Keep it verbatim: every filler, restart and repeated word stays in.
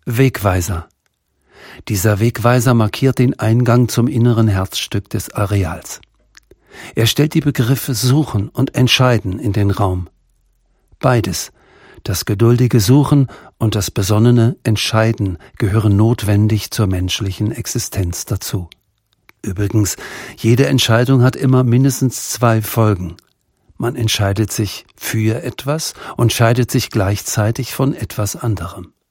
Wegweiser. Dieser Wegweiser markiert den Eingang zum inneren Herzstück des Areals. Er stellt die Begriffe Suchen und Entscheiden in den Raum. Beides, das geduldige Suchen und das besonnene Entscheiden, gehören notwendig zur menschlichen Existenz dazu. Übrigens, jede Entscheidung hat immer mindestens zwei Folgen. Man entscheidet sich für etwas und scheidet sich gleichzeitig von etwas anderem.